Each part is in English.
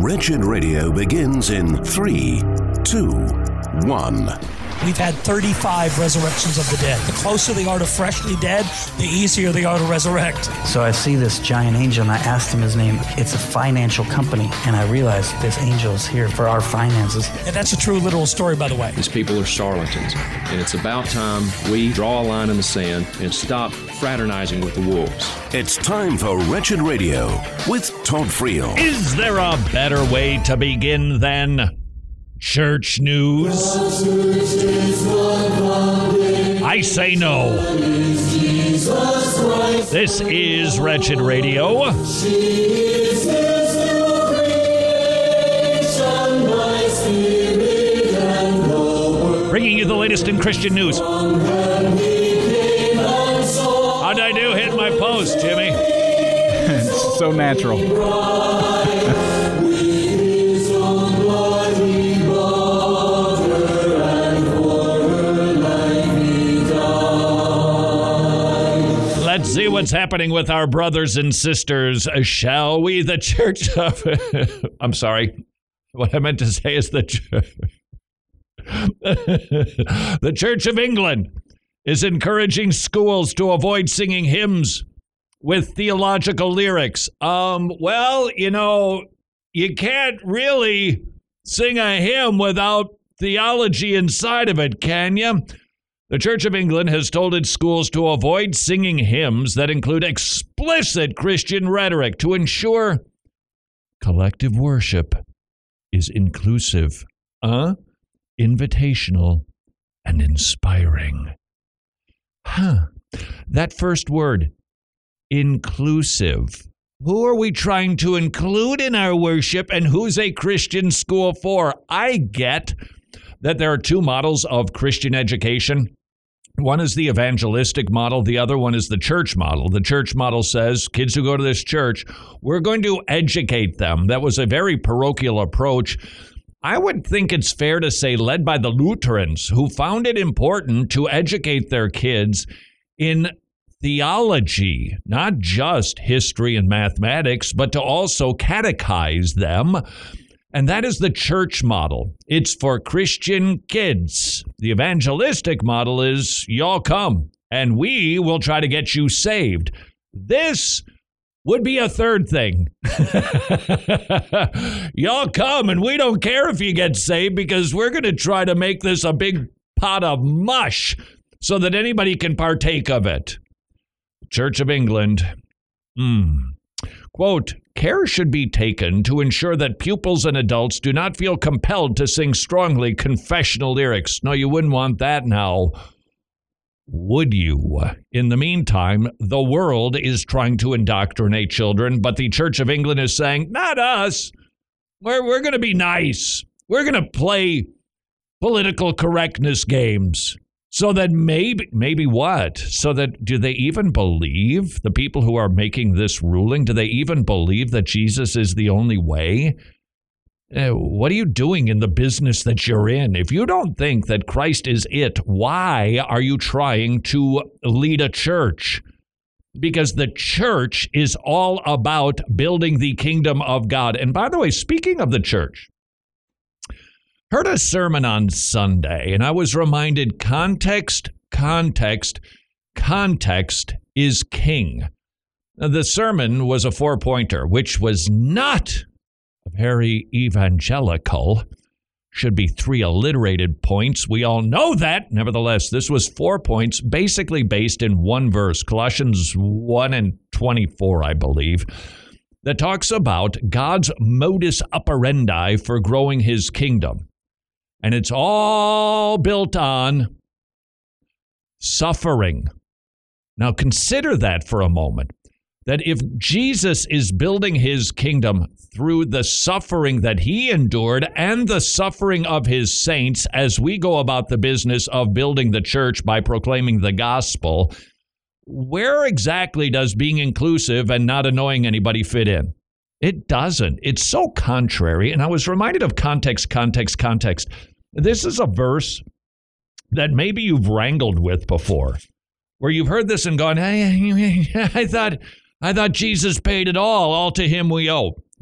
Wretched Radio begins in 3, 2, 1. We've had 35 resurrections of the dead. The closer they are to freshly dead, the easier they are to resurrect. So I see this giant angel, and I asked him his name. It's a financial company, and I realized this angel is here for our finances. And that's a true literal story, by the way. These people are charlatans, and it's about time we draw a line in the sand and stop fraternizing with the wolves. It's time for Wretched Radio with Todd Friel. Is there a better way to begin than church news? I say no. This is Wretched Radio. Bringing you the latest in Christian news. How'd I do hitting my post, Jimmy? It's so natural. Let's see what's happening with our brothers and sisters, shall we? The Church of... I'm sorry. What I meant to say is the Church of England is encouraging schools to avoid singing hymns with theological lyrics. Well, you know, you can't really sing a hymn without theology inside of it, can you? The Church of England has told its schools to avoid singing hymns that include explicit Christian rhetoric to ensure collective worship is inclusive, invitational, and inspiring. That first word, inclusive. Who are we trying to include in our worship, and who's a Christian school for? I get that there are two models of Christian education. One is the evangelistic model. The other one is the church model. The church model says kids who go to this church, we're going to educate them. That was a very parochial approach. I would think it's fair to say led by the Lutherans, who found it important to educate their kids in theology, not just history and mathematics, but to also catechize them. And that is the church model. It's for Christian kids. The evangelistic model is, y'all come, and we will try to get you saved. This would be a third thing. Y'all come, and we don't care if you get saved, because we're going to try to make this a big pot of mush so that anybody can partake of it. Church of England. Quote, care should be taken to ensure that pupils and adults do not feel compelled to sing strongly confessional lyrics. No, you wouldn't want that now, would you? In the meantime, the world is trying to indoctrinate children, but the Church of England is saying, not us. We're going to be nice. We're going to play political correctness games. So that maybe what? So that, do they even believe, the people who are making this ruling, do they even believe that Jesus is the only way? What are you doing in the business that you're in? If you don't think that Christ is it, why are you trying to lead a church? Because the church is all about building the kingdom of God. And by the way, speaking of the church, heard a sermon on Sunday, and I was reminded context is king. Now, the sermon was a 4-pointer, which was not very evangelical. Should be 3 alliterated points. We all know that. Nevertheless, this was 4 points, basically based in one verse, Colossians 1:24, I believe, that talks about God's modus operandi for growing his kingdom. And it's all built on suffering. Now consider that for a moment, that if Jesus is building his kingdom through the suffering that he endured and the suffering of his saints as we go about the business of building the church by proclaiming the gospel, where exactly does being inclusive and not annoying anybody fit in? It doesn't. It's so contrary. And I was reminded of context. This is a verse that maybe you've wrangled with before, where you've heard this and gone, hey, I thought Jesus paid it all to him we owe.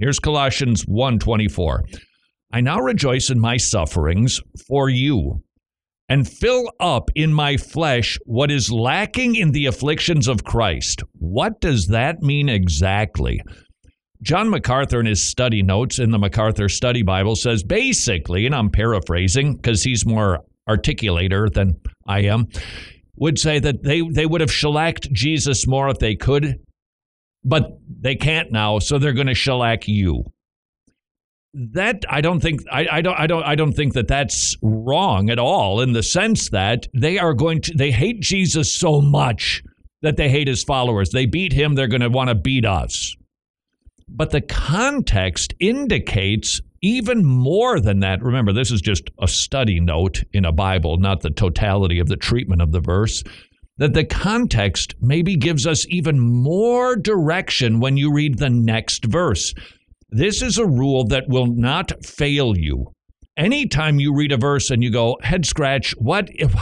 Here's Colossians 1:24. I now rejoice in my sufferings for you, and fill up in my flesh what is lacking in the afflictions of Christ. What does that mean exactly? John MacArthur, in his study notes in the MacArthur Study Bible, says basically, and I'm paraphrasing because he's more articulator than I am, would say that they would have shellacked Jesus more if they could, but they can't now, so they're going to shellac you. That I don't think that that's wrong at all, in the sense that they hate Jesus so much that they hate his followers. They beat him, they're going to want to beat us. But the context indicates even more than that. Remember, this is just a study note in a Bible, not the totality of the treatment of the verse. That the context maybe gives us even more direction when you read the next verse. This is a rule that will not fail you. Anytime you read a verse and you go, head scratch, what if,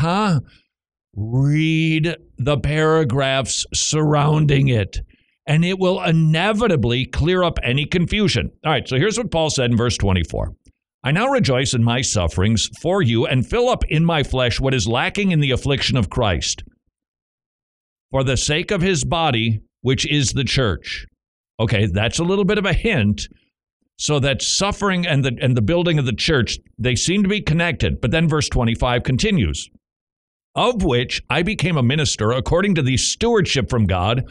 read the paragraphs surrounding it, and it will inevitably clear up any confusion. All right, so here's what Paul said in verse 24. I now rejoice in my sufferings for you and fill up in my flesh what is lacking in the affliction of Christ, for the sake of his body, which is the church. Okay, that's a little bit of a hint. So that suffering and the building of the church, they seem to be connected. But then verse 25 continues, of which I became a minister according to the stewardship from God,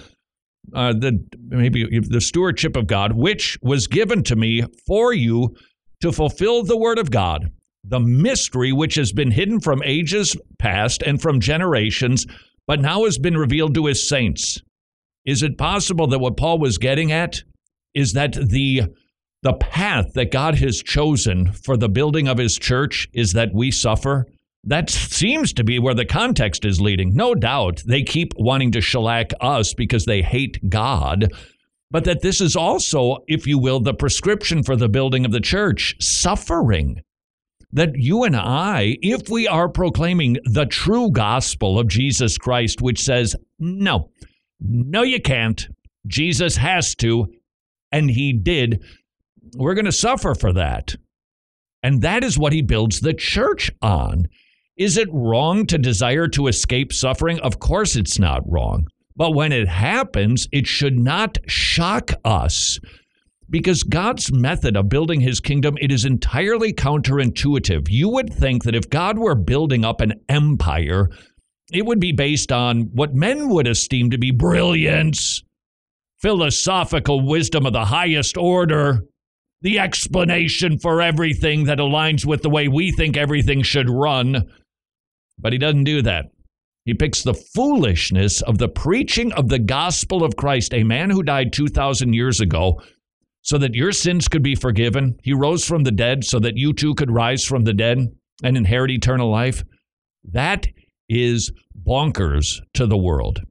the stewardship of God, which was given to me for you to fulfill the word of God, the mystery which has been hidden from ages past and from generations, but now has been revealed to his saints. Is it possible that what Paul was getting at is that the path that God has chosen for the building of his church is that we suffer? That seems to be where the context is leading. No doubt they keep wanting to shellac us because they hate God, but that this is also, if you will, the prescription for the building of the church, suffering. That you and I, if we are proclaiming the true gospel of Jesus Christ, which says, no, you can't. Jesus has to, and he did. We're going to suffer for that. And that is what he builds the church on. Is it wrong to desire to escape suffering? Of course it's not wrong. But when it happens, it should not shock us. Because God's method of building his kingdom, it is entirely counterintuitive. You would think that if God were building up an empire, it would be based on what men would esteem to be brilliance, philosophical wisdom of the highest order, the explanation for everything that aligns with the way we think everything should run. But he doesn't do that. He picks the foolishness of the preaching of the gospel of Christ, a man who died 2,000 years ago, so that your sins could be forgiven. He rose from the dead so that you too could rise from the dead and inherit eternal life. That is bonkers to the world.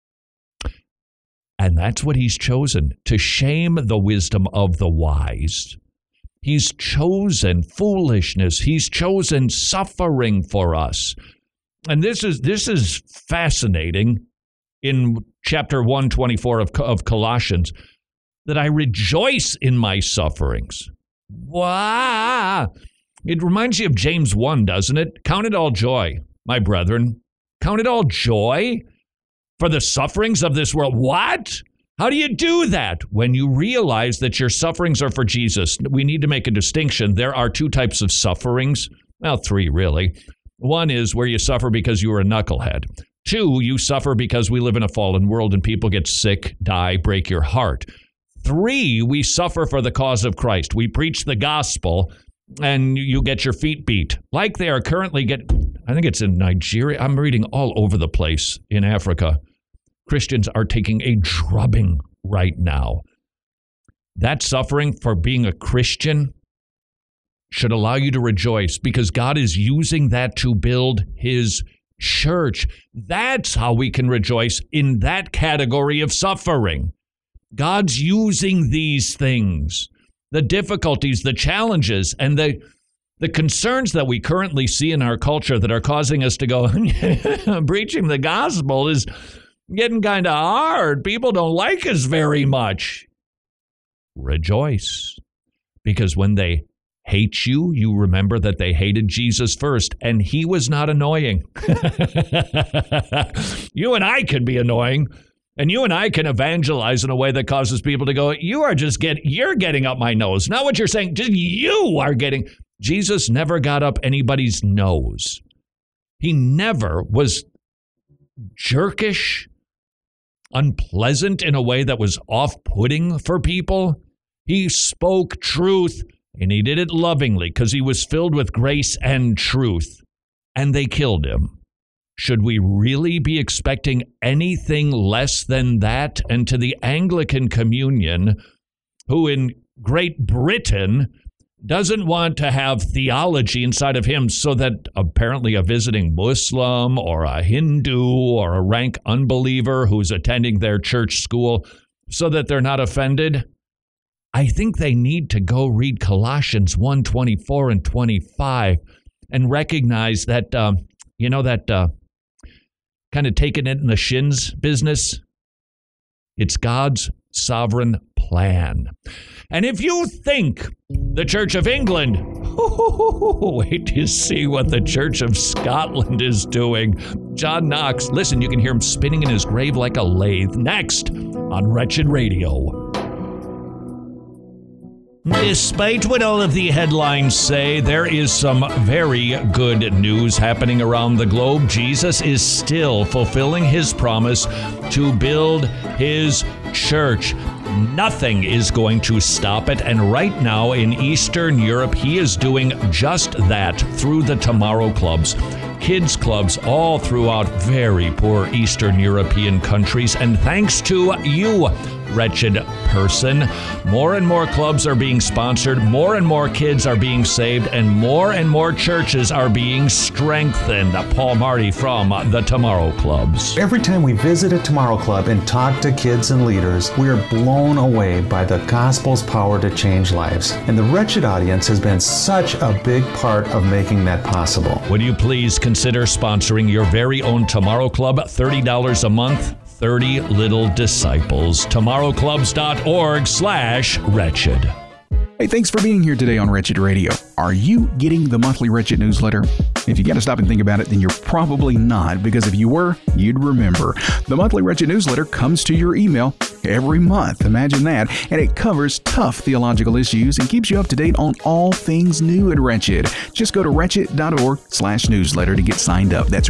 And that's what he's chosen, to shame the wisdom of the wise. He's chosen foolishness. He's chosen suffering for us. And this is fascinating in chapter 124 of Colossians, that I rejoice in my sufferings. Wow! It reminds you of James 1, doesn't it? Count it all joy, my brethren. Count it all joy for the sufferings of this world. What? How do you do that? When you realize that your sufferings are for Jesus. We need to make a distinction. There are two types of sufferings. Well, three, really. One is where you suffer because you are a knucklehead. Two, you suffer because we live in a fallen world and people get sick, die, break your heart. Three, we suffer for the cause of Christ. We preach the gospel and you get your feet beat. Like they are currently I think it's in Nigeria. I'm reading all over the place in Africa. Christians are taking a drubbing right now. That suffering for being a Christian should allow you to rejoice because God is using that to build his church. That's how we can rejoice in that category of suffering. God's using these things, the difficulties, the challenges, and the concerns that we currently see in our culture that are causing us to go, preaching the gospel is getting kind of hard. People don't like us very much. Rejoice. Because when they hate you, you remember that they hated Jesus first, and he was not annoying. You and I can be annoying, and you and I can evangelize in a way that causes people to go, you're getting up my nose. Not what you're saying, just you are getting. Jesus never got up anybody's nose. He never was jerkish, unpleasant in a way that was off-putting for people. He spoke truth, and he did it lovingly because he was filled with grace and truth, and they killed him. Should we really be expecting anything less than that? And to the Anglican Communion, who in Great Britain doesn't want to have theology inside of him so that apparently a visiting Muslim or a Hindu or a rank unbeliever who's attending their church school, so that they're not offended, I think they need to go read Colossians 1:24 and 25 and recognize that, kind of taking it in the shins business, it's God's sovereign plan. And if you think the Church of England, wait to see what the Church of Scotland is doing. John Knox, listen, you can hear him spinning in his grave like a lathe. Next on Wretched Radio. Despite what all of the headlines say, there is some very good news happening around the globe. Jesus is still fulfilling his promise to build his church. Nothing is going to stop it. And right now in Eastern Europe, he is doing just that through the Tomorrow Clubs. Kids clubs all throughout very poor Eastern European countries. And thanks to you, wretched person, more and more clubs are being sponsored, more and more kids are being saved, and more churches are being strengthened. Paul Marty from the Tomorrow Clubs. Every time we visit a Tomorrow Club and talk to kids and leaders, we are blown away by the gospel's power to change lives. And the Wretched audience has been such a big part of making that possible. Would you please consider sponsoring your very own Tomorrow Club? $30 a month. 30 Little Disciples. TomorrowClubs.org/wretched. Hey, thanks for being here today on Wretched Radio. Are you getting the monthly Wretched newsletter? If you got to stop and think about it, then you're probably not, because if you were, you'd remember. The monthly Wretched newsletter comes to your email every month. Imagine that. And it covers tough theological issues and keeps you up to date on all things new at Wretched. Just go to wretched.org/newsletter to get signed up. That's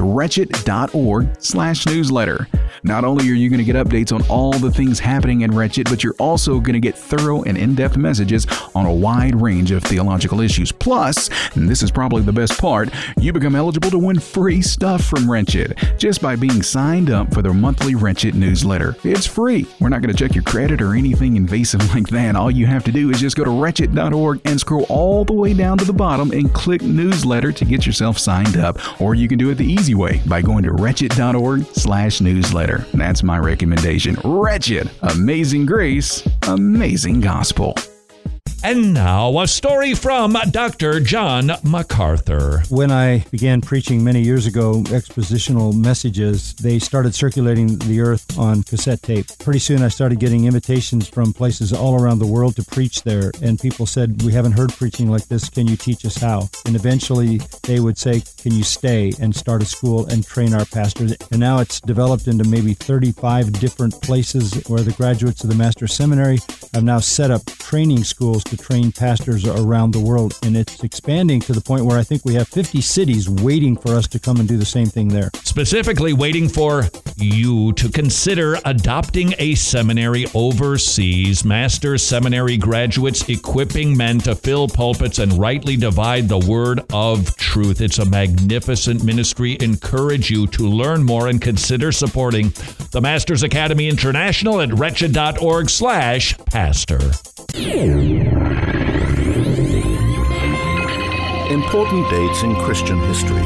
wretched.org/newsletter. Not only are you going to get updates on all the things happening in Wretched, but you're also going to get thorough and in-depth messages on a wide range of theological issues. Plus, and this is probably the best part, you become eligible to win free stuff from Wretched just by being signed up for their monthly Wretched newsletter. It's free. We're not going to check your credit or anything invasive like that. All you have to do is just go to wretched.org and scroll all the way down to the bottom and click newsletter to get yourself signed up. Or you can do it the easy way by going to wretched.org/newsletter. That's my recommendation. Wretched. Amazing grace. Amazing gospel. And now a story from Dr. John MacArthur. When I began preaching many years ago, expositional messages, they started circulating the earth on cassette tape. Pretty soon I started getting invitations from places all around the world to preach there. And people said, we haven't heard preaching like this. Can you teach us how? And eventually they would say, can you stay and start a school and train our pastors? And now it's developed into maybe 35 different places where the graduates of the Master's Seminary have now set up training schools to train pastors around the world, and it's expanding to the point where I think we have 50 cities waiting for us to come and do the same thing there. Specifically waiting for you to consider adopting a seminary overseas. Master's Seminary graduates equipping men to fill pulpits and rightly divide the word of truth. It's a magnificent ministry. Encourage you to learn more and consider supporting the Masters Academy International at wretched.org/pastor. Important dates in Christian history.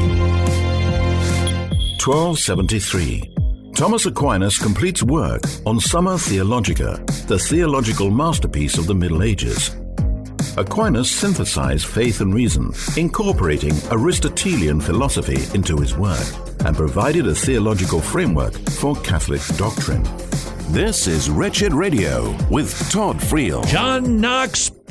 1273. Thomas Aquinas completes work on Summa Theologica, the theological masterpiece of the Middle Ages. Aquinas synthesized faith and reason, incorporating Aristotelian philosophy into his work, and provided a theological framework for Catholic doctrine. This is Wretched Radio with Todd Friel. John Knox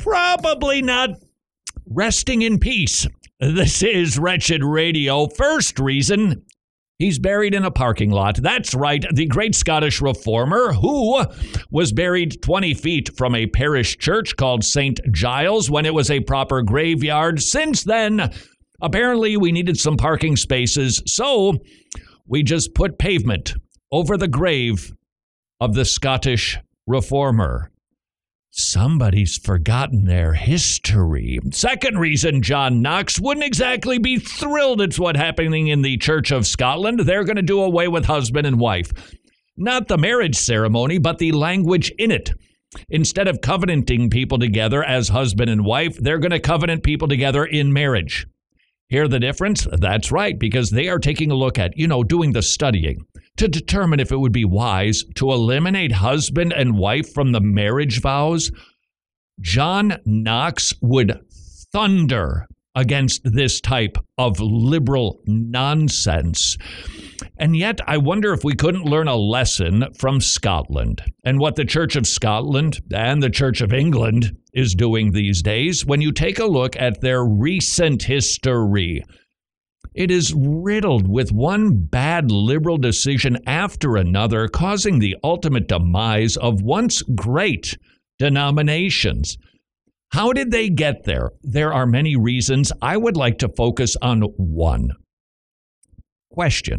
probably not resting in peace. This is Wretched Radio. First reason, he's buried in a parking lot. That's right, the great Scottish reformer who was buried 20 feet from a parish church called St. Giles when it was a proper graveyard. Since then, apparently we needed some parking spaces, so we just put pavement over the grave of the Scottish reformer. Somebody's forgotten their history. Second reason John Knox wouldn't exactly be thrilled at what's happening in the Church of Scotland. They're going to do away with husband and wife. Not the marriage ceremony, but the language in it. Instead of covenanting people together as husband and wife, they're going to covenant people together in marriage. Hear the difference? That's right, because they are taking a look at, doing the studying to determine if it would be wise to eliminate husband and wife from the marriage vows. John Knox would thunder against this type of liberal nonsense. And yet, I wonder if we couldn't learn a lesson from Scotland and what the Church of Scotland and the Church of England is doing these days. When you take a look at their recent history, it is riddled with one bad liberal decision after another, causing the ultimate demise of once great denominations. How did they get there? There are many reasons. I would like to focus on one. Question.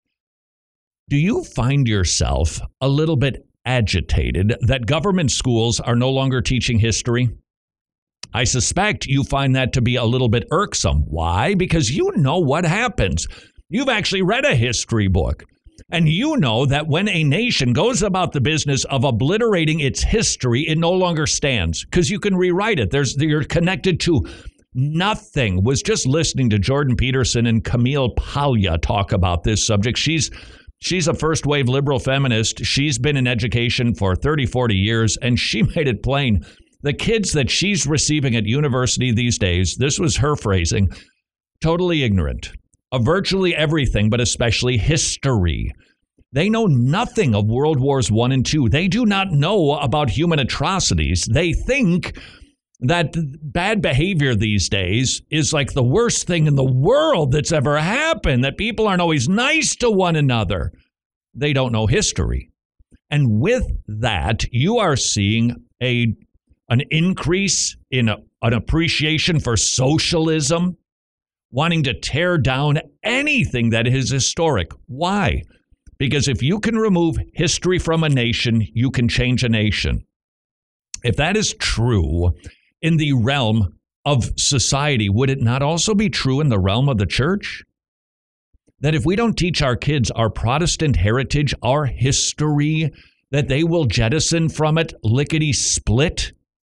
Do you find yourself a little bit agitated that government schools are no longer teaching history? I suspect you find that to be a little bit irksome. Why? Because you know what happens. You've actually read a history book, and you know that when a nation goes about the business of obliterating its history, it no longer stands because you can rewrite it. You're connected to nothing. Was just listening to Jordan Peterson and Camille Paglia talk about this subject. She's a first-wave liberal feminist. She's been in education for 30, 40 years, and she made it plain. The kids that she's receiving at university these days, this was her phrasing, totally ignorant of virtually everything, but especially history. They know nothing of World Wars I and II. They do not know about human atrocities. They think that bad behavior these days is like the worst thing in the world that's ever happened, that people aren't always nice to one another. They don't know history. And with that, you are seeing an increase in an appreciation for socialism, wanting to tear down anything that is historic. Why? Because if you can remove history from a nation, you can change a nation. If that is true in the realm of society, would it not also be true in the realm of the church? That if we don't teach our kids our Protestant heritage, our history, that they will jettison from it lickety-split?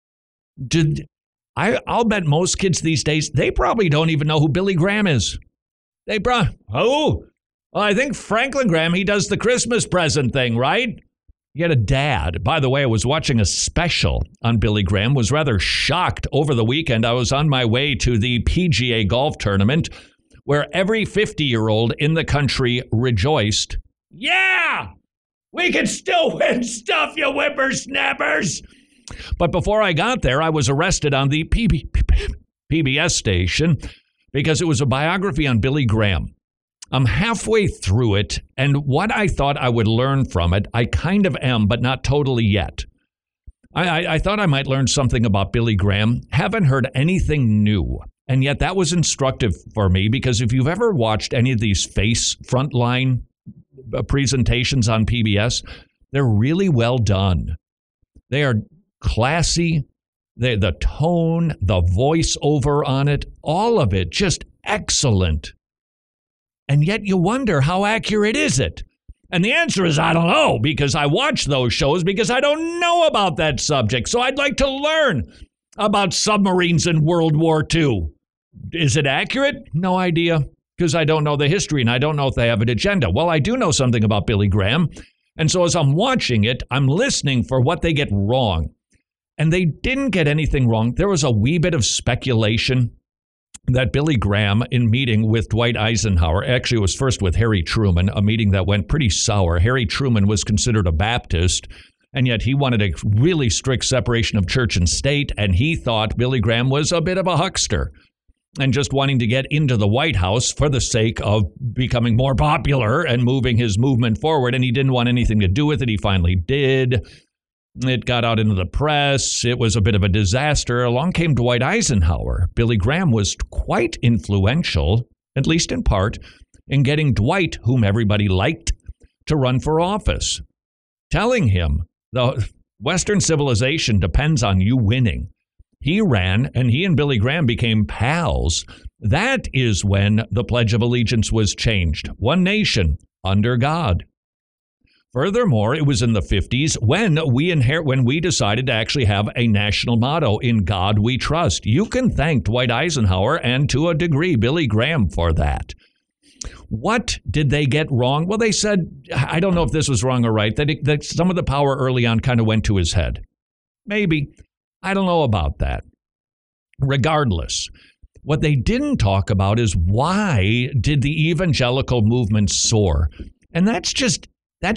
I'll bet most kids these days, they probably don't even know who Billy Graham is. I think Franklin Graham, he does the Christmas present thing, right? He had a dad. By the way, I was watching a special on Billy Graham, was rather shocked over the weekend. I was on my way to the PGA golf tournament where every 50-year-old in the country rejoiced. Yeah, we can still win stuff, you whippersnappers. But before I got there, I was arrested on the PBS station because it was a biography on Billy Graham. I'm halfway through it, and what I thought I would learn from it, I kind of am, but not totally yet. I thought I might learn something about Billy Graham. Haven't heard anything new. And yet that was instructive for me because if you've ever watched any of these face frontline presentations on PBS, they're really well done. They are classy, the tone, the voiceover on it, all of it just excellent. And yet you wonder, how accurate is it? And the answer is, I don't know, because I watch those shows because I don't know about that subject. So I'd like to learn about submarines in World War II. Is it accurate? No idea, because I don't know the history and I don't know if they have an agenda. Well, I do know something about Billy Graham. And so as I'm watching it, I'm listening for what they get wrong. And they didn't get anything wrong. There was a wee bit of speculation that Billy Graham, in meeting with Dwight Eisenhower, actually it was first with Harry Truman, a meeting that went pretty sour. Harry Truman was considered a Baptist. And yet he wanted a really strict separation of church and state, and he thought Billy Graham was a bit of a huckster and just wanting to get into the White House for the sake of becoming more popular and moving his movement forward, and he didn't want anything to do with it. He finally did. It got out into the press. It was a bit of a disaster. Along came Dwight Eisenhower. Billy Graham was quite influential, at least in part, in getting Dwight, whom everybody liked, to run for office, telling him the Western civilization depends on you winning. He ran, and he and Billy Graham became pals. That is when the Pledge of Allegiance was changed. One nation, under God. Furthermore, it was in the 50s when we decided to actually have a national motto, "In God We Trust." You can thank Dwight Eisenhower and, to a degree, Billy Graham for that. What did they get wrong? Well, they said, I don't know if this was wrong or right, that some of the power early on kind of went to his head. Maybe. I don't know about that. Regardless, what they didn't talk about is why did the evangelical movement soar? And that's just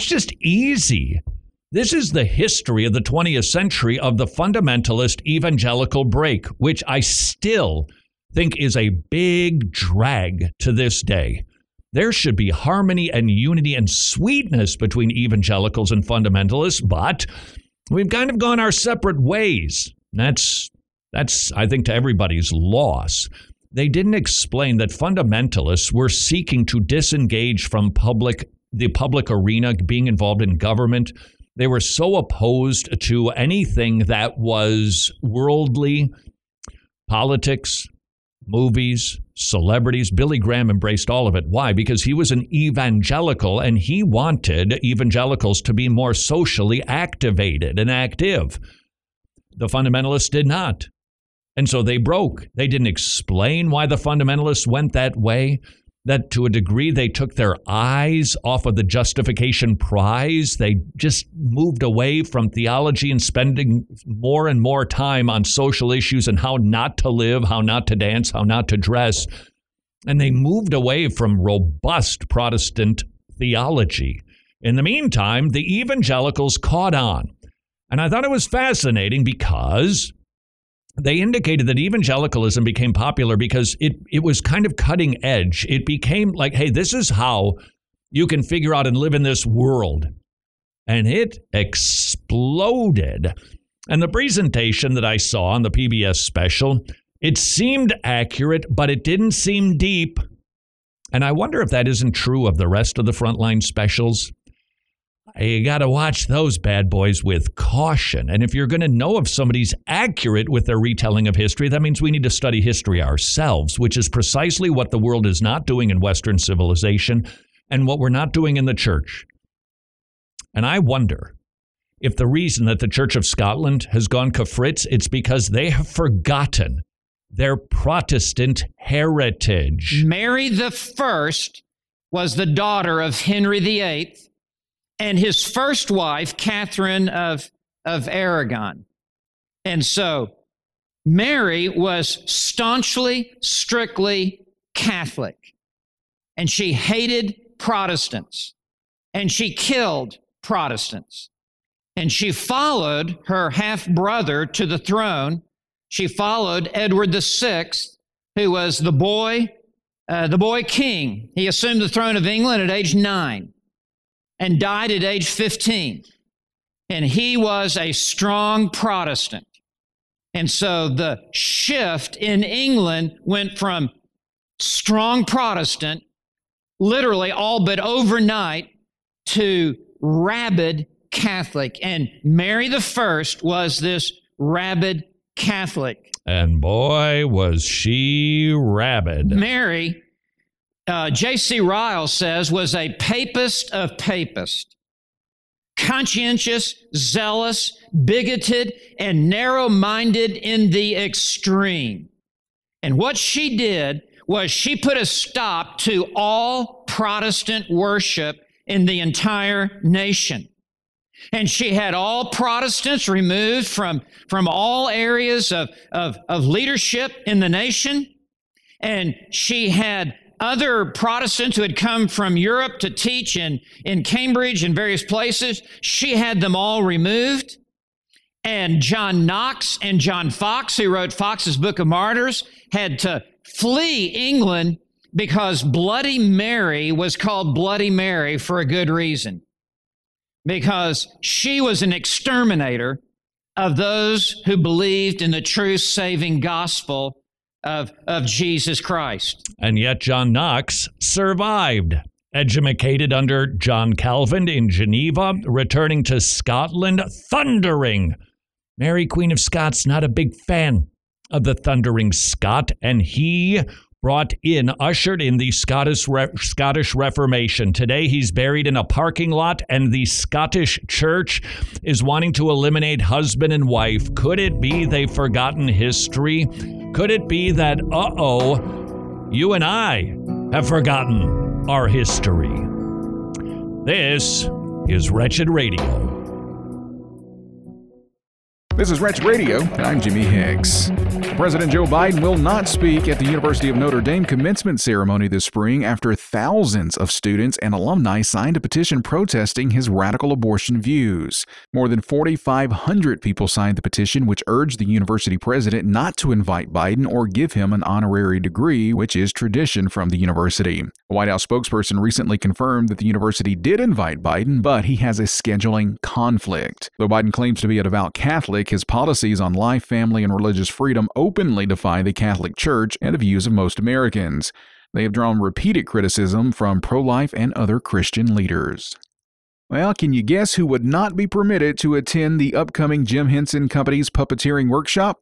easy. This is the history of the 20th century of the fundamentalist evangelical break, which I still think is a big drag to this day. There should be harmony and unity and sweetness between evangelicals and fundamentalists, but we've kind of gone our separate ways. That's I think, to everybody's loss. They didn't explain that fundamentalists were seeking to disengage from the public arena, being involved in government. They were so opposed to anything that was worldly, politics, movies, celebrities. Billy Graham embraced all of it. Why? Because he was an evangelical, and he wanted evangelicals to be more socially activated and active. The fundamentalists did not. And so they broke. They didn't explain why the fundamentalists went that way, that to a degree they took their eyes off of the justification prize. They just moved away from theology and spending more and more time on social issues and how not to live, how not to dance, how not to dress. And they moved away from robust Protestant theology. In the meantime, the evangelicals caught on. And I thought it was fascinating because they indicated that evangelicalism became popular because it was kind of cutting edge. It became like, hey, this is how you can figure out and live in this world. And it exploded. And the presentation that I saw on the PBS special, it seemed accurate, but it didn't seem deep. And I wonder if that isn't true of the rest of the Frontline specials. You got to watch those bad boys with caution. And if you're going to know if somebody's accurate with their retelling of history, that means we need to study history ourselves, which is precisely what the world is not doing in Western civilization and what we're not doing in the church. And I wonder if the reason that the Church of Scotland has gone kapfritz, it's because they have forgotten their Protestant heritage. Mary the First was the daughter of Henry VIII. And his first wife, Catherine of Aragon. And so Mary was staunchly, strictly Catholic. And she hated Protestants. And she killed Protestants. And she followed her half-brother to the throne. She followed Edward VI, who was the boy king. He assumed the throne of England at age 9. And died at age 15. And he was a strong Protestant. And so the shift in England went from strong Protestant, literally all but overnight, to rabid Catholic. And Mary the First was this rabid Catholic. And boy, was she rabid. Mary, J.C. Ryle says, was a papist of papists, conscientious, zealous, bigoted, and narrow-minded in the extreme. And what she did was she put a stop to all Protestant worship in the entire nation. And she had all Protestants removed from all areas of leadership in the nation. And she had other Protestants who had come from Europe to teach in Cambridge and various places. She had them all removed. And John Knox and John Foxe, who wrote Foxe's Book of Martyrs, had to flee England because Bloody Mary was called Bloody Mary for a good reason. Because she was an exterminator of those who believed in the true saving gospel of Jesus Christ. And yet John Knox survived. Educated under John Calvin in Geneva, returning to Scotland, thundering. Mary, Queen of Scots, not a big fan of the thundering Scot, and he ushered in the Scottish Reformation. Today, he's buried in a parking lot, and the Scottish Church is wanting to eliminate husband and wife. Could it be they've forgotten history? Could it be that, you and I have forgotten our history? This is Wretched Radio. This is Wretched Radio, and I'm Jimmy Hicks. President Joe Biden will not speak at the University of Notre Dame commencement ceremony this spring after thousands of students and alumni signed a petition protesting his radical abortion views. More than 4,500 people signed the petition, which urged the university president not to invite Biden or give him an honorary degree, which is tradition from the university. A White House spokesperson recently confirmed that the university did invite Biden, but he has a scheduling conflict. Though Biden claims to be a devout Catholic, his policies on life, family, and religious freedom openly defy the Catholic Church and the views of most Americans. They have drawn repeated criticism from pro-life and other Christian leaders. Well, can you guess who would not be permitted to attend the upcoming Jim Henson Company's puppeteering workshop?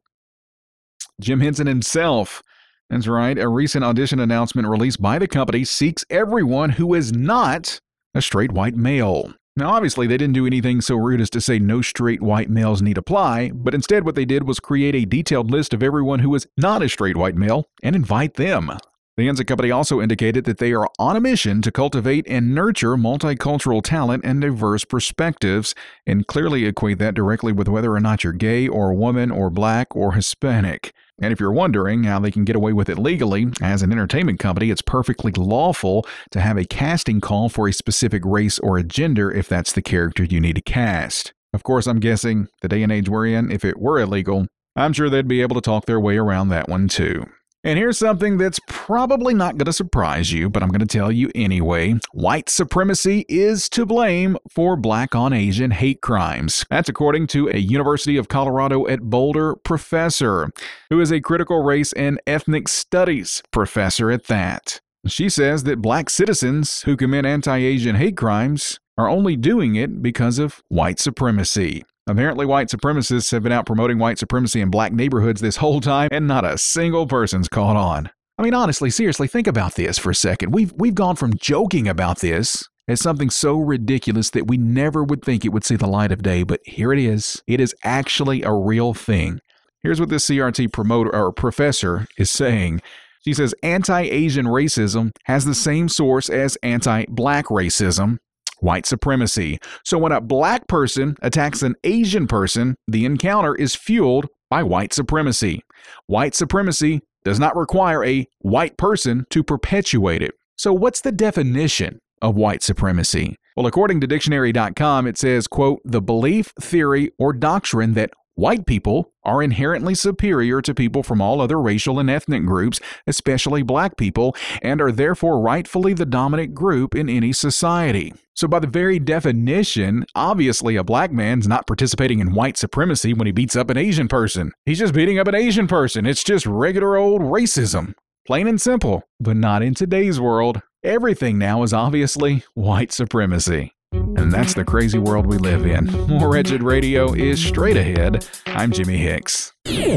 Jim Henson himself. That's right. A recent audition announcement released by the company seeks everyone who is not a straight white male. Now, obviously, they didn't do anything so rude as to say no straight white males need apply, but instead what they did was create a detailed list of everyone who is not a straight white male and invite them. The Henson Company also indicated that they are on a mission to cultivate and nurture multicultural talent and diverse perspectives, and clearly equate that directly with whether or not you're gay or a woman or black or Hispanic. And if you're wondering how they can get away with it legally, as an entertainment company, it's perfectly lawful to have a casting call for a specific race or a gender if that's the character you need to cast. Of course, I'm guessing the day and age we're in, if it were illegal, I'm sure they'd be able to talk their way around that one too. And here's something that's probably not going to surprise you, but I'm going to tell you anyway. White supremacy is to blame for Black on Asian hate crimes. That's according to a University of Colorado at Boulder professor, who is a critical race and ethnic studies professor at that. She says that Black citizens who commit anti-Asian hate crimes are only doing it because of white supremacy. Apparently, white supremacists have been out promoting white supremacy in Black neighborhoods this whole time, and not a single person's caught on. I mean, honestly, seriously, think about this for a second. We've gone from joking about this as something so ridiculous that we never would think it would see the light of day, but here it is. It is actually a real thing. Here's what this CRT professor is saying. She says anti-Asian racism has the same source as anti-Black racism, white supremacy. So when a Black person attacks an Asian person, the encounter is fueled by white supremacy. White supremacy does not require a white person to perpetuate it. So what's the definition of white supremacy? Well, according to dictionary.com, it says, quote, the belief, theory, or doctrine that white people are inherently superior to people from all other racial and ethnic groups, especially Black people, and are therefore rightfully the dominant group in any society. So by the very definition, obviously a Black man's not participating in white supremacy when he beats up an Asian person. He's just beating up an Asian person. It's just regular old racism. Plain and simple. But not in today's world. Everything now is obviously white supremacy. And that's the crazy world we live in. More Wretched Radio is straight ahead. I'm Jimmy Hicks.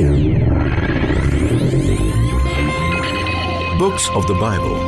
Books of the Bible.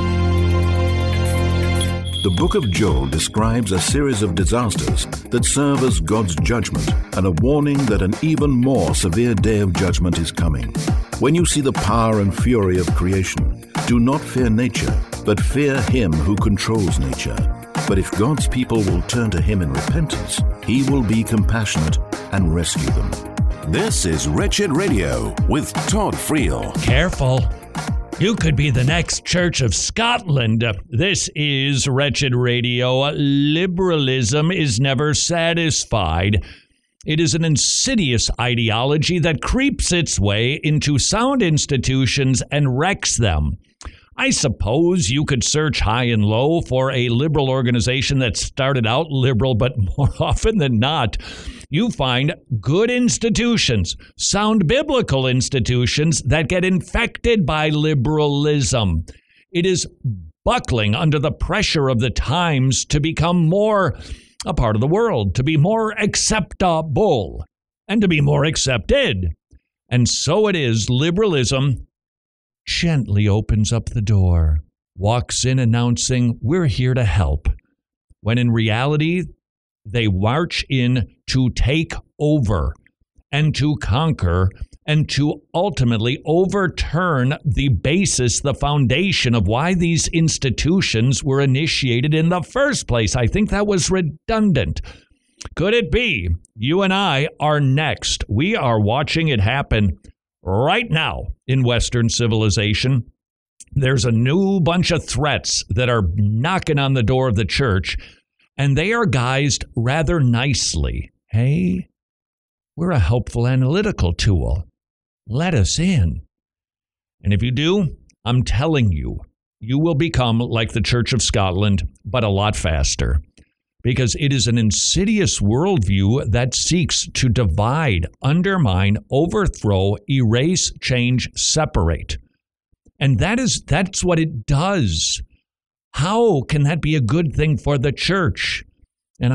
The book of Joel describes a series of disasters that serve as God's judgment and a warning that an even more severe day of judgment is coming. When you see the power and fury of creation, do not fear nature, but fear him who controls nature. But if God's people will turn to him in repentance, he will be compassionate and rescue them. This is Wretched Radio with Todd Friel. Careful. You could be the next Church of Scotland. This is Wretched Radio. Liberalism is never satisfied. It is an insidious ideology that creeps its way into sound institutions and wrecks them. I suppose you could search high and low for a liberal organization that started out liberal, but more often than not, you find good institutions, sound biblical institutions that get infected by liberalism. It is buckling under the pressure of the times to become more a part of the world, to be more acceptable, and to be more accepted. And so it is, liberalism gently opens up the door, walks in announcing, "We're here to help," when in reality, they march in to take over and to conquer and to ultimately overturn the basis, the foundation of why these institutions were initiated in the first place. I think that was redundant. Could it be you and I are next? We are watching it happen right now in Western civilization. There's a new bunch of threats that are knocking on the door of the church, and they are guised rather nicely. Hey, we're a helpful analytical tool. Let us in. And if you do, I'm telling you, you will become like the Church of Scotland, but a lot faster. Because it is an insidious worldview that seeks to divide, undermine, overthrow, erase, change, separate. And that's what it does. How can that be a good thing for the church? And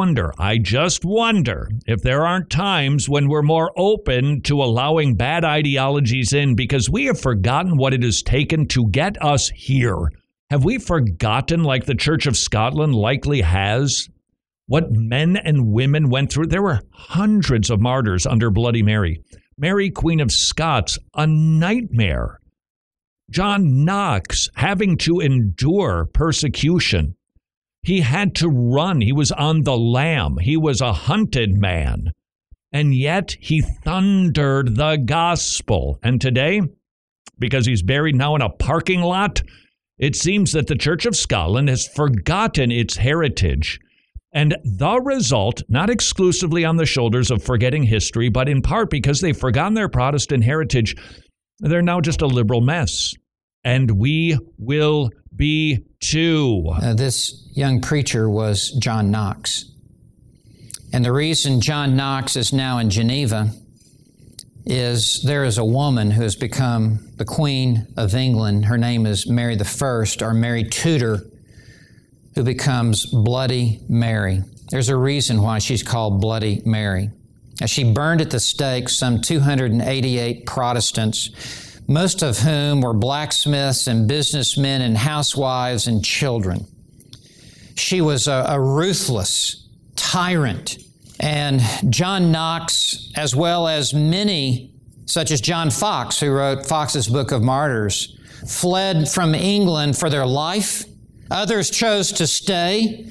I just wonder if there aren't times when we're more open to allowing bad ideologies in, because we have forgotten what it has taken to get us here. Have we forgotten, like the Church of Scotland likely has, what men and women went through? There were hundreds of martyrs under Bloody Mary. Mary, Queen of Scots, a nightmare. John Knox having to endure persecution. He had to run. He was on the lam. He was a hunted man. And yet he thundered the gospel. And today, because he's buried now in a parking lot, it seems that the Church of Scotland has forgotten its heritage. And the result, not exclusively on the shoulders of forgetting history, but in part because they've forgotten their Protestant heritage, they're now just a liberal mess. And we will be too. This young preacher was John Knox. And the reason John Knox is now in Geneva is there is a woman who has become the Queen of England. Her name is Mary I, or Mary Tudor, who becomes Bloody Mary. There's a reason why she's called Bloody Mary. As she burned at the stake some 288 Protestants, most of whom were blacksmiths and businessmen and housewives and children. She was a ruthless tyrant. And John Knox, as well as many, such as John Foxe, who wrote Foxe's Book of Martyrs, fled from England for their life. Others chose to stay.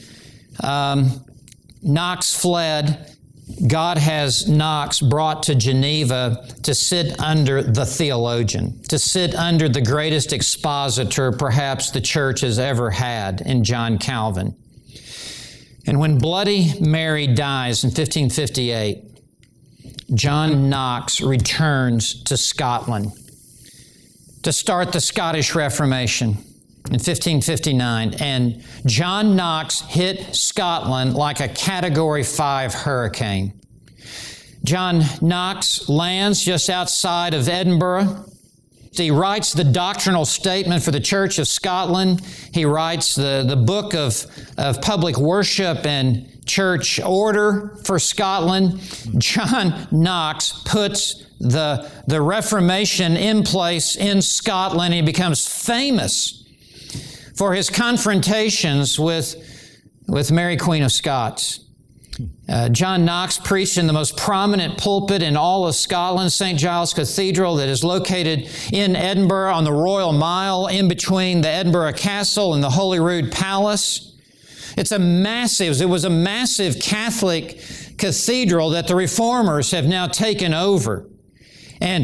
Knox fled. God has Knox brought to Geneva to sit under the theologian, to sit under the greatest expositor perhaps the church has ever had in John Calvin. And when Bloody Mary dies in 1558, John Knox returns to Scotland to start the Scottish Reformation in 1559, and John Knox hit Scotland like a Category 5 hurricane. John Knox lands just outside of Edinburgh. He writes the doctrinal statement for the Church of Scotland. He writes the book of public worship and church order for Scotland. John Knox puts the Reformation in place in Scotland. He becomes famous for his confrontations with Mary, Queen of Scots. John Knox preached in the most prominent pulpit in all of Scotland, St. Giles Cathedral, that is located in Edinburgh on the Royal Mile, in between the Edinburgh Castle and the Holyrood Palace. It was a massive Catholic cathedral that the Reformers have now taken over. And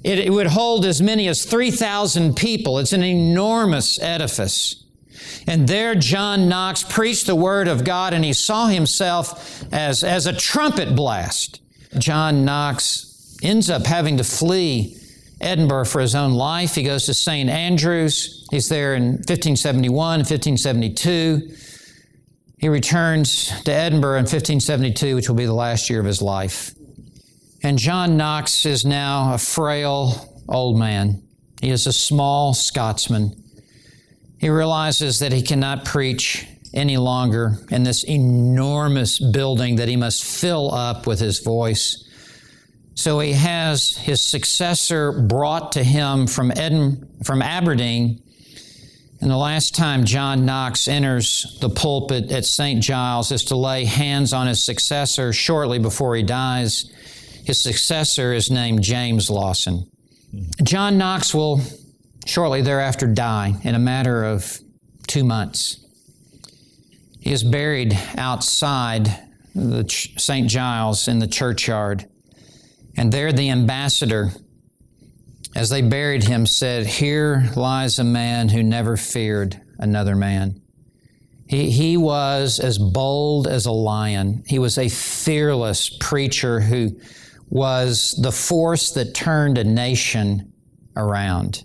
It would hold as many as 3,000 people. It's an enormous edifice. And there John Knox preached the Word of God, and he saw himself as a trumpet blast. John Knox ends up having to flee Edinburgh for his own life. He goes to St. Andrews. He's there in 1571 and 1572. He returns to Edinburgh in 1572, which will be the last year of his life. And John Knox is now a frail old man. He is a small Scotsman. He realizes that he cannot preach any longer in this enormous building that he must fill up with his voice. So he has his successor brought to him from Aberdeen. And the last time John Knox enters the pulpit at St. Giles is to lay hands on his successor shortly before he dies. His successor is named James Lawson. John Knox will shortly thereafter die in a matter of 2 months. He is buried outside the St. Giles in the churchyard. And there the ambassador, as they buried him, said, "Here lies a man who never feared another man." He was as bold as a lion. He was a fearless preacher who was the force that turned a nation around.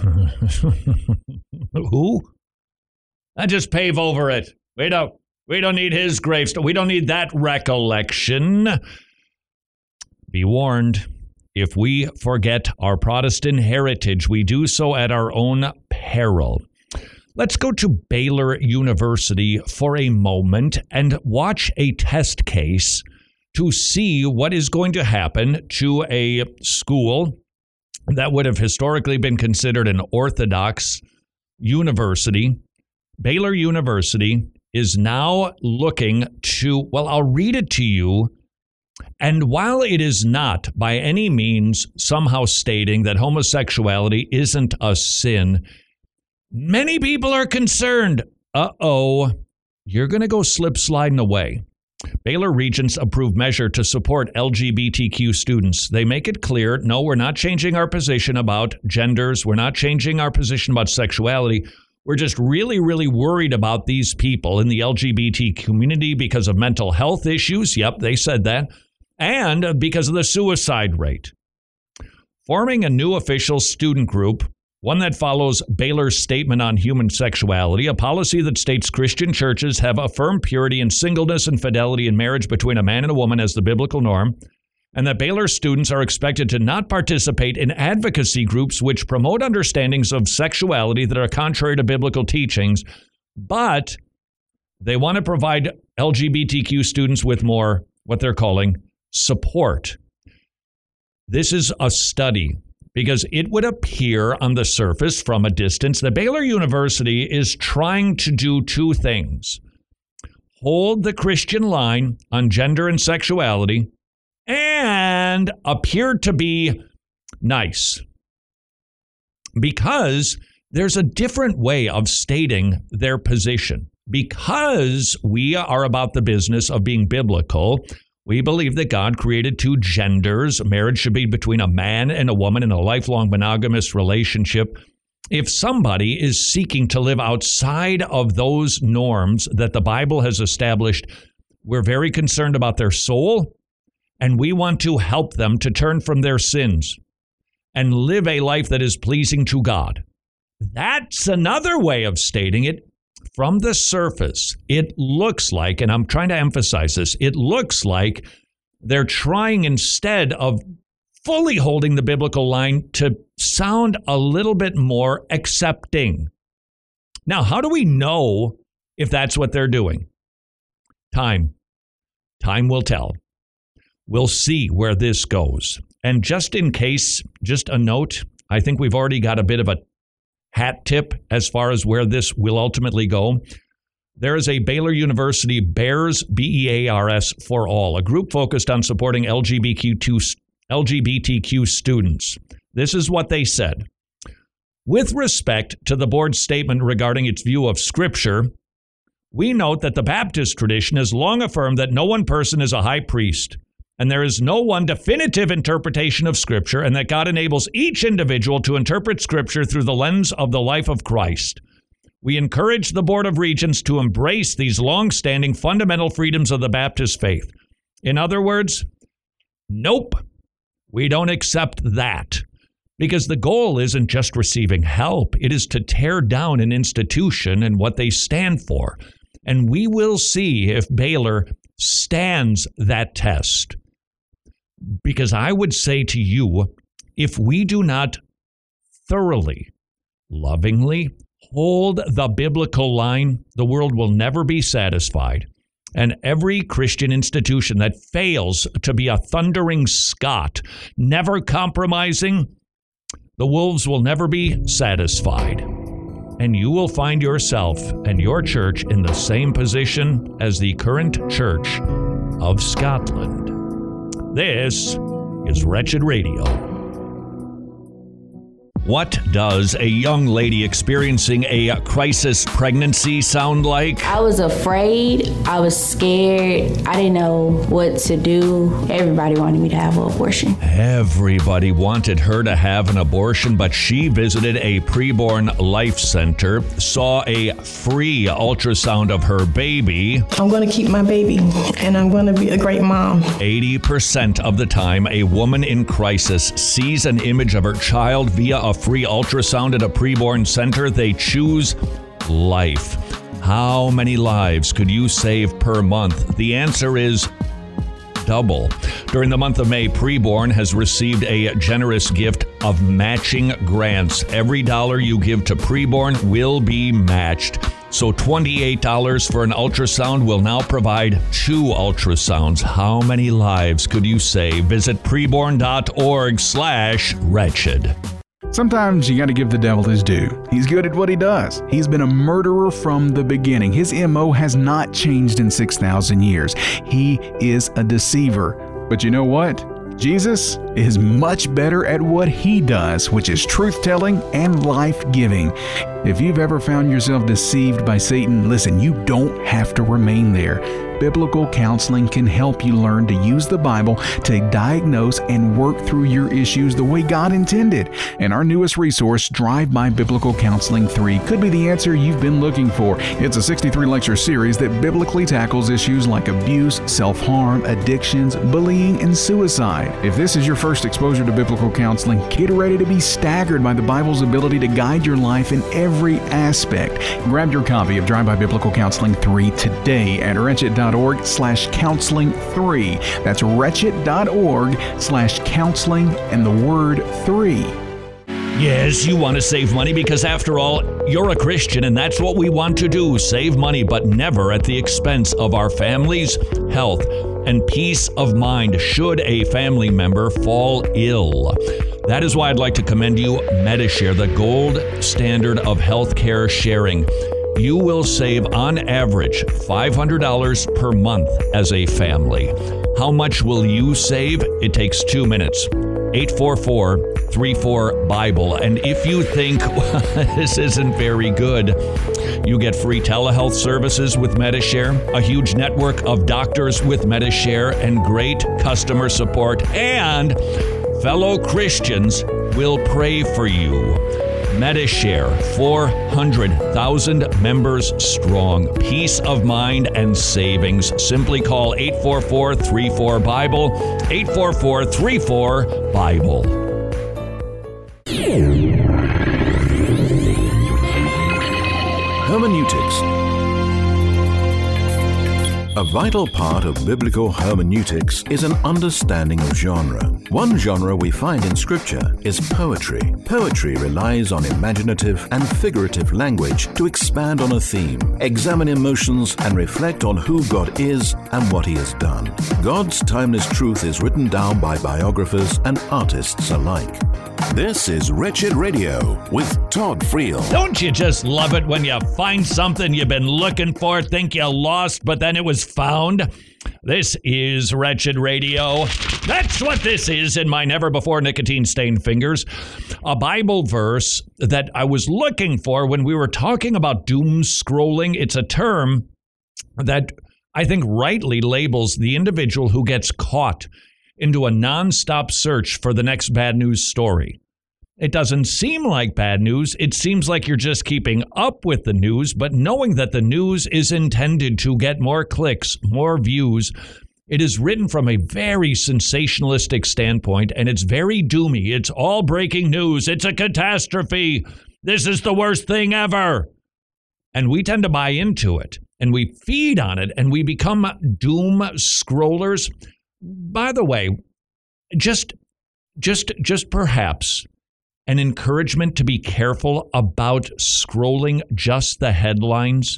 Who? I just pave over it. We don't need his gravestone. We don't need that recollection. Be warned, if we forget our Protestant heritage, we do so at our own peril. Let's go to Baylor University for a moment and watch a test case to see what is going to happen to a school that would have historically been considered an Orthodox university. Baylor University is now looking to, well, I'll read it to you. And while it is not by any means somehow stating that homosexuality isn't a sin, many people are concerned. You're going to go slip sliding away. Baylor Regents approved measure to support LGBTQ students. They make it clear, no, we're not changing our position about genders. We're not changing our position about sexuality. We're just really, really worried about these people in the LGBT community because of mental health issues. Yep, they said that. And because of the suicide rate. Forming a new official student group, one that follows Baylor's statement on human sexuality, a policy that states Christian churches have affirmed purity and singleness and fidelity in marriage between a man and a woman as the biblical norm, and that Baylor students are expected to not participate in advocacy groups which promote understandings of sexuality that are contrary to biblical teachings, but they want to provide LGBTQ students with more, what they're calling, support. This is a study because it would appear on the surface from a distance that Baylor University is trying to do two things: hold the Christian line on gender and sexuality and appear to be nice. Because there's a different way of stating their position. Because we are about the business of being biblical, we believe that God created two genders. Marriage should be between a man and a woman in a lifelong monogamous relationship. If somebody is seeking to live outside of those norms that the Bible has established, we're very concerned about their soul, and we want to help them to turn from their sins and live a life that is pleasing to God. That's another way of stating it. From the surface, it looks like, and I'm trying to emphasize this, it looks like they're trying, instead of fully holding the biblical line, to sound a little bit more accepting. Now, how do we know if that's what they're doing? Time will tell. We'll see where this goes. And just in case, just a note, I think we've already got a bit of a hat tip as far as where this will ultimately go. There is a Baylor University BEARS, B-E-A-R-S, for All, a group focused on supporting LGBTQ students. This is what they said. With respect to the board's statement regarding its view of Scripture, we note that the Baptist tradition has long affirmed that no one person is a high priest, and there is no one definitive interpretation of Scripture, and that God enables each individual to interpret Scripture through the lens of the life of Christ. We encourage the Board of Regents to embrace these long-standing fundamental freedoms of the Baptist faith. In other words, nope, we don't accept that. Because the goal isn't just receiving help, it is to tear down an institution and what they stand for. And we will see if Baylor stands that test. Because I would say to you, if we do not thoroughly, lovingly hold the biblical line, the world will never be satisfied. And every Christian institution that fails to be a thundering Scot, never compromising, the wolves will never be satisfied. And you will find yourself and your church in the same position as the current Church of Scotland. This is Wretched Radio. What does a young lady experiencing a crisis pregnancy sound like? I was afraid. I was scared. I didn't know what to do. Everybody wanted me to have an abortion. Everybody wanted her to have an abortion, but she visited a preborn life center, saw a free ultrasound of her baby. I'm going to keep my baby, and I'm going to be a great mom. 80% of the time, a woman in crisis sees an image of her child via a free ultrasound at a preborn center. They choose life. How many lives could you save per month? The answer is double. During the month of May, Preborn has received a generous gift of matching grants. Every dollar you give to Preborn will be matched. So $28 for an ultrasound will now provide 2 ultrasounds. How many lives could you save? Visit preborn.org/wretched. Sometimes you got to give the devil his due. He's good at what he does. He's been a murderer from the beginning. His MO has not changed in 6,000 years. He is a deceiver. But you know what? Jesus is much better at what he does, which is truth-telling and life-giving. If you've ever found yourself deceived by Satan, listen, you don't have to remain there. Biblical counseling can help you learn to use the Bible to diagnose and work through your issues the way God intended. And our newest resource, Drive-By Biblical Counseling 3, could be the answer you've been looking for. It's a 63-lecture series that biblically tackles issues like abuse, self-harm, addictions, bullying, and suicide. If this is your first exposure to biblical counseling, get ready to be staggered by the Bible's ability to guide your life in every aspect. Grab your copy of Drive-By Biblical Counseling 3 today at wretched.org/counseling3. That's wretched.org/counseling and the word 3. Yes, you want to save money because, after all, you're a Christian, and that's what we want to do, save money, but never at the expense of our family's health and peace of mind should a family member fall ill. That is why I'd like to commend you Medi-Share, the gold standard of healthcare sharing. You will save, on average, $500 per month as a family. How much will you save? It takes 2 minutes. 844-34-BIBLE. And if you think this isn't very good, you get free telehealth services with Medi-Share, a huge network of doctors with Medi-Share, and great customer support. And fellow Christians will pray for you. Medi-Share, 400,000 members strong. Peace of mind and savings. Simply call 844-34-BIBLE, 844-34-BIBLE. Hermeneutics. A vital part of biblical hermeneutics is an understanding of genre. One genre we find in Scripture is poetry. Poetry relies on imaginative and figurative language to expand on a theme, examine emotions, and reflect on who God is and what He has done. God's timeless truth is written down by biographers and artists alike. This is Wretched Radio with Todd Friel. Don't you just love it when you find something you've been looking for, think you lost, but then it was found? This is Wretched Radio. That's what this is in my never-before nicotine-stained fingers. A Bible verse that I was looking for when we were talking about doom scrolling. It's a term that I think rightly labels the individual who gets caught into a nonstop search for the next bad news story. It doesn't seem like bad news. It seems like you're just keeping up with the news, but knowing that the news is intended to get more clicks, more views, it is written from a very sensationalistic standpoint, and it's very doomy. It's all breaking news. It's a catastrophe. This is the worst thing ever. And we tend to buy into it, and we feed on it, and we become doom scrollers. By the way, just perhaps an encouragement to be careful about scrolling just the headlines.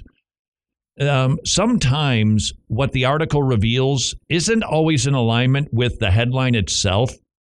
Sometimes what the article reveals isn't always in alignment with the headline itself.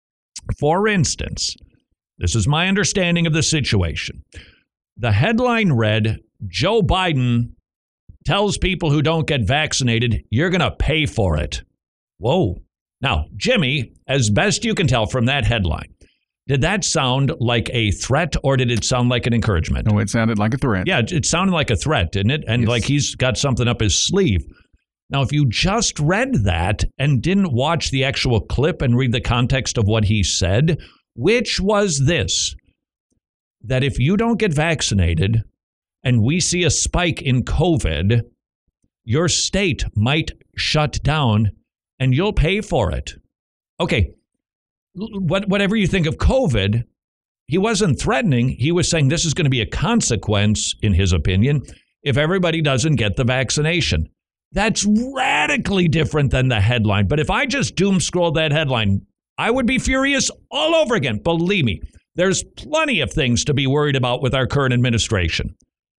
For instance, this is my understanding of the situation. The headline read, Joe Biden tells people who don't get vaccinated, you're going to pay for it. Whoa. Now, Jimmy, as best you can tell from that headline, did that sound like a threat or did it sound like an encouragement? Oh, it sounded like a threat. Yeah, it sounded like a threat, didn't it? And like he's got something up his sleeve. Now, if you just read that and didn't watch the actual clip and read the context of what he said, which was this, that if you don't get vaccinated and we see a spike in COVID, your state might shut down and you'll pay for it. Okay. Whatever you think of COVID, he wasn't threatening. He was saying this is going to be a consequence, in his opinion, if everybody doesn't get the vaccination. That's radically different than the headline. But if I just doom scroll that headline, I would be furious all over again. Believe me, there's plenty of things to be worried about with our current administration.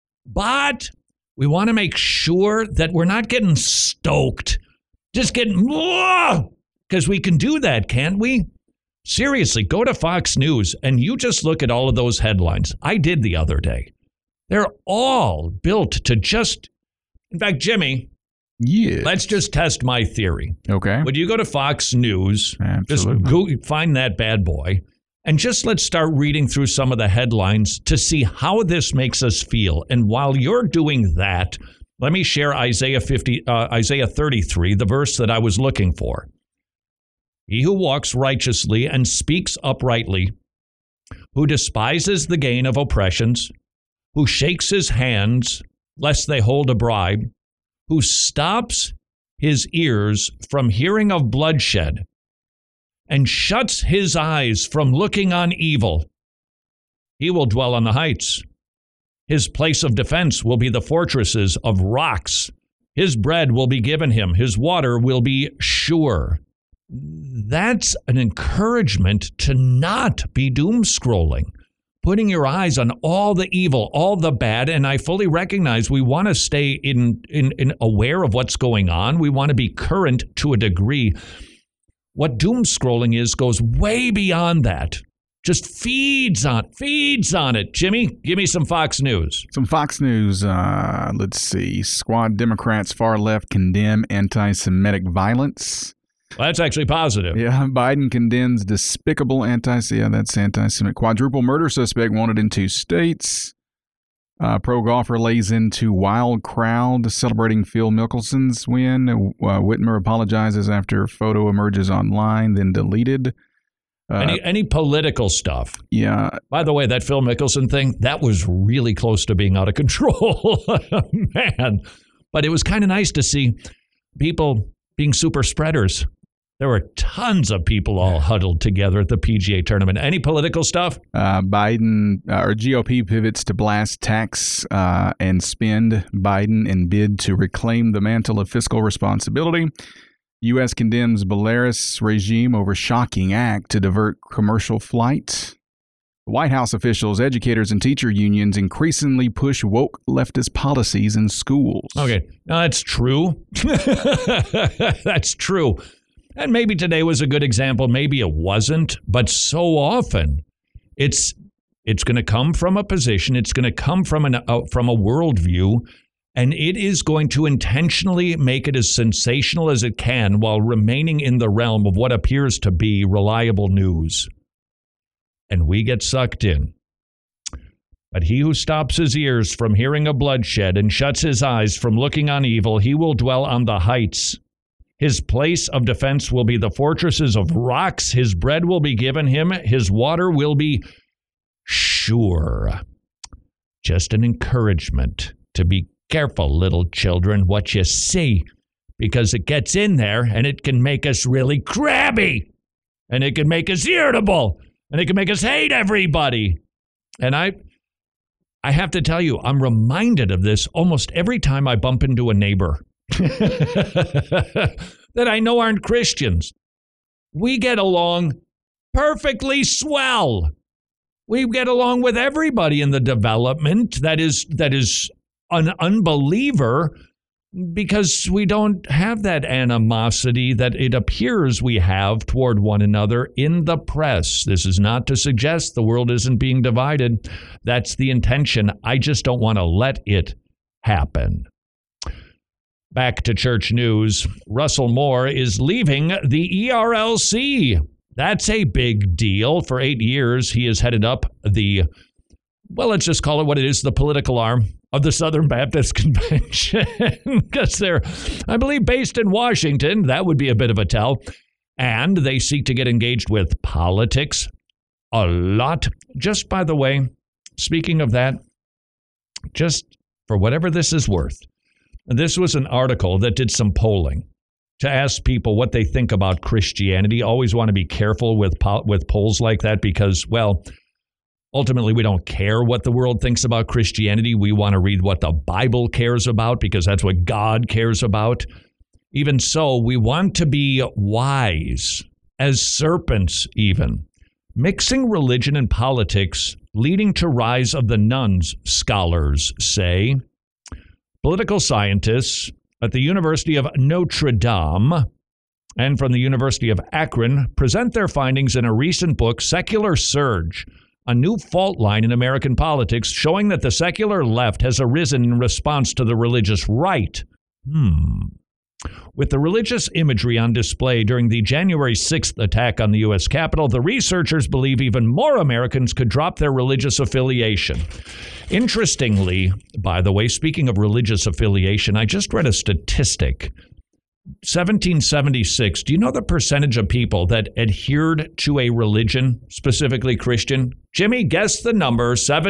But we want to make sure that we're not getting stoked, just getting, because we can do that, can't we? Seriously, go to Fox News and you just look at all of those headlines. I did the other day. They're all built to just, in fact, Jimmy, let's just test my theory. Okay. Would you go to Fox News, Absolutely. just find that bad boy, and just let's start reading through some of the headlines to see how this makes us feel. And while you're doing that, let me share Isaiah 33, the verse that I was looking for. He who walks righteously and speaks uprightly, who despises the gain of oppressions, who shakes his hands lest they hold a bribe, who stops his ears from hearing of bloodshed, and shuts his eyes from looking on evil, he will dwell on the heights. His place of defense will be the fortresses of rocks. His bread will be given him. His water will be sure. That's an encouragement to not be doom scrolling, putting your eyes on all the evil, all the bad. And I fully recognize we want to stay in aware of what's going on. We want to be current to a degree. What doom scrolling is goes way beyond that. Just feeds on it. Jimmy, give me some Fox News. Some Fox News. Let's see. Squad Democrats far left condemn anti-Semitic violence. Well, that's actually positive. Yeah, Biden condemns despicable anti-Semitic. Quadruple murder suspect wanted in 2 states. Pro golfer lays into wild crowd celebrating Phil Mickelson's win. Whitmer apologizes after photo emerges online, then deleted. Any political stuff. Yeah. By the way, that Phil Mickelson thing, that was really close to being out of control. Man. But it was kind of nice to see people being super spreaders. There were tons of people all huddled together at the PGA tournament. Any political stuff? Biden or GOP pivots to blast tax and spend Biden in bid to reclaim the mantle of fiscal responsibility. U.S. condemns Belarus regime over shocking act to divert commercial flight. White House officials, educators, and teacher unions increasingly push woke leftist policies in schools. Okay, now that's true. That's true. And maybe today was a good example. Maybe it wasn't. But so often, it's going to come from a position. It's going to come from a worldview. And it is going to intentionally make it as sensational as it can while remaining in the realm of what appears to be reliable news. And we get sucked in. But he who stops his ears from hearing of bloodshed and shuts his eyes from looking on evil, he will dwell on the heights. His place of defense will be the fortresses of rocks. His bread will be given him. His water will be sure. Just an encouragement to be careful, little children, what you see, because it gets in there and it can make us really crabby, and it can make us irritable, and it can make us hate everybody. And I have to tell you, I'm reminded of this almost every time I bump into a neighbor that I know aren't Christians. We get along perfectly swell. We get along with everybody in the development that is an unbeliever, because we don't have that animosity that it appears we have toward one another in the press. This is not to suggest the world isn't being divided. That's the intention. I just don't want to let it happen. Back to church news. Russell Moore is leaving the ERLC. That's a big deal. For 8 years, he has headed up let's just call it what it is, the political arm of the Southern Baptist Convention, because they're, I believe, based in Washington. That would be a bit of a tell. And they seek to get engaged with politics a lot. Just by the way, speaking of that, just for whatever this is worth, this was an article that did some polling to ask people what they think about Christianity. Always want to be careful with polls like that because, well, ultimately we don't care what the world thinks about Christianity. We want to read what the Bible cares about because that's what God cares about. Even so, we want to be wise as serpents even. Mixing religion and politics leading to rise of the nuns, scholars say. Political scientists at the University of Notre Dame and from the University of Akron present their findings in a recent book, Secular Surge, a new fault line in American politics, showing that the secular left has arisen in response to the religious right. With the religious imagery on display during the January 6th attack on the U.S. Capitol, the researchers believe even more Americans could drop their religious affiliation. Interestingly, by the way, speaking of religious affiliation, I just read a statistic. 1776, do you know the percentage of people that adhered to a religion, specifically Christian? Jimmy, guess the number.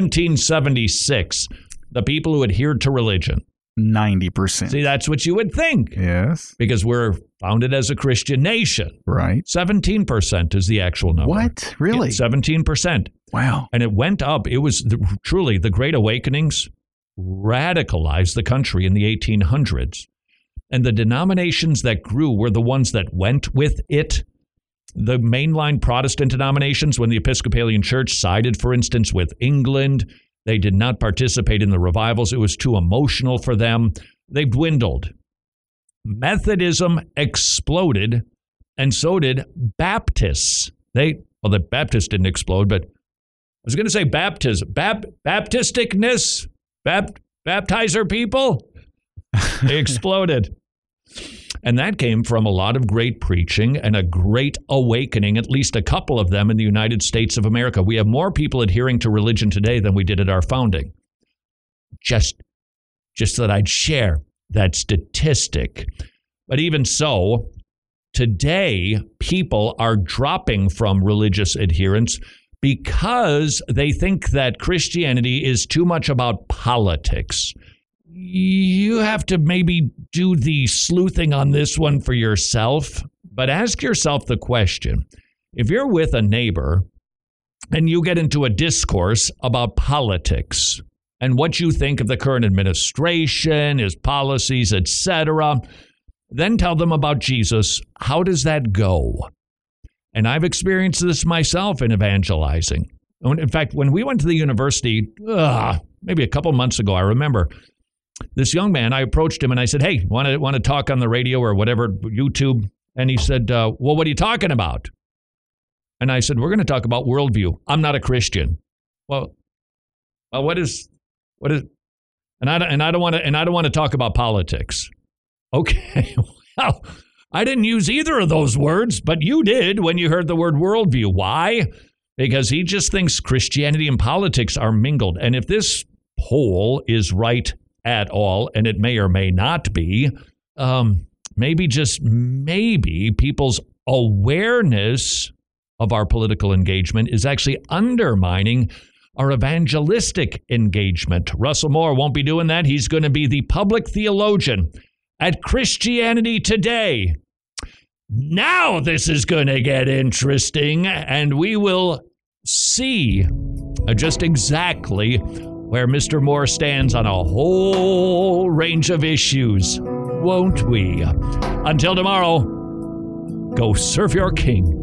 1776, the people who adhered to religion. 90%. See, that's what you would think. Yes. Because we're founded as a Christian nation. Right. 17% is the actual number. What? Really? Yeah, 17%. Wow. And it went up. It was truly the Great Awakenings radicalized the country in the 1800s. And the denominations that grew were the ones that went with it. The mainline Protestant denominations, when the Episcopalian Church sided, for instance, with England, they did not participate in the revivals. It was too emotional for them. They've dwindled. Methodism exploded, and so did Baptists. The Baptists didn't explode, but I was going to say baptism. Baptisticness? Baptizer people? They exploded. And that came from a lot of great preaching and a great awakening, at least a couple of them in the United States of America. We have more people adhering to religion today than we did at our founding. Just that I'd share that statistic. But even so, today, people are dropping from religious adherence because they think that Christianity is too much about politics. You have to maybe do the sleuthing on this one for yourself, but ask yourself the question. If you're with a neighbor and you get into a discourse about politics and what you think of the current administration, his policies, etc., then tell them about Jesus. How does that go? And I've experienced this myself in evangelizing. In fact, when we went to the university, maybe a couple months ago, I remember this young man, I approached him and I said, hey, want to talk on the radio or whatever, YouTube? And he said, well, what are you talking about? And I said, we're going to talk about worldview. I'm not a Christian. Well, what is, and I don't want to talk about politics. Okay, well, I didn't use either of those words, but you did when you heard the word worldview. Why? Because he just thinks Christianity and politics are mingled. And if this poll is right at all, and it may or may not be, maybe, just maybe, people's awareness of our political engagement is actually undermining our evangelistic engagement. Russell Moore won't be doing that. He's going to be the public theologian at Christianity Today. Now this is going to get interesting, and we will see just exactly where Mr. Moore stands on a whole range of issues, won't we? Until tomorrow, go serve your king.